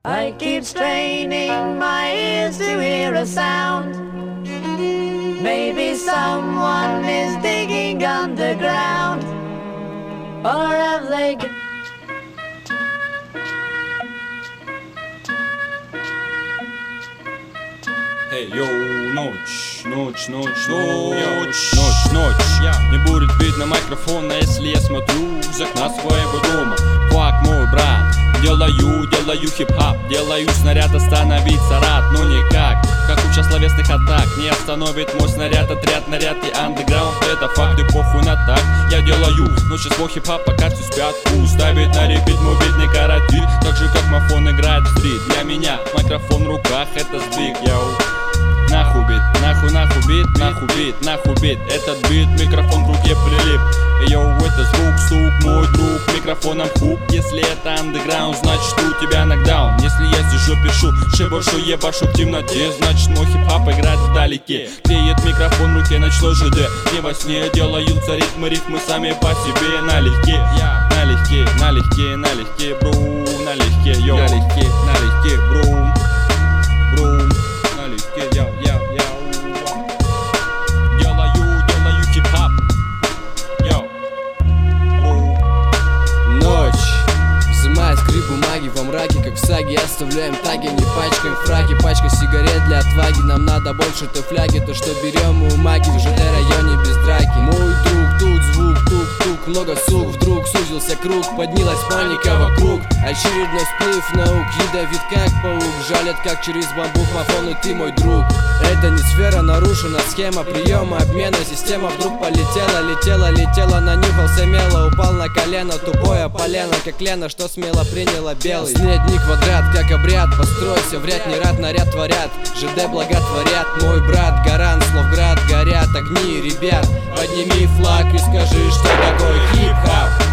I keep straining my ears to hear a sound. Maybe someone is digging underground. Or have they... Эй, йоу, ночь, ночь, ночь, ночь, ночь, ночь. Не будет видно микрофона, если я смотрю из окна своего дома. Фак, мой брат, делаю хип-хап, делаю снаряд, остановиться рад, но никак. Как куча словесных атак, не остановит мой снаряд, отряд, наряд и андеграунд. Это факт и похуй на так, я делаю ночью свой хип-хап, пока все спят. Пусть ставит на репит мой бит, не каратит. Так же как мафон играет в стрит. Для меня микрофон в руках, это сдвиг, йоу. Нахуй бит, нахуй бит, нахуй бит, нахуй бит. Этот бит, микрофон в руке прилип. Йоу, это звук, сук, мой друг, микрофоном хук. Если это андеграунд, значит у тебя нокдаун. Если я сижу, пишу, шибашу, ебашу в темноте, значит мой хип-хап играет вдалеке. Клеит микрофон в руке, ночной ЖД. Не во сне делаются ритмы, рифмы сами по себе. Налегке, налегке, налегке, налегке, бро, налегке, йоу. Налегке, бро, бро. Делаю хип-хап. Ночь, взимая скрип бумаги во мраке, как в саге. Оставляем таги, не пачкаем фраки. Пачка сигарет для отваги. Нам надо больше той фляги. То, что берем мы у маги в ЖД-районе без драки. Мой друг, тут звук, тук-тук. Много сук, вдруг сузился круг. Поднялась паника вокруг. Очередной сплыв наук, ядовит как паук. Жалят как через бамбук, мафон, и ты мой друг. Это не сфера, нарушена схема приема обмена. Система вдруг полетела, летела, нанюхался мело. Упал на колено, тупое полено, как Лена, что смело приняла белый. Последний квадрат, как обряд, постройся, вряд не рад, наряд творят. ЖД благотворят, мой брат, гарант, слов град, горят огни, ребят. Подними флаг и скажи, что такое хип-хап.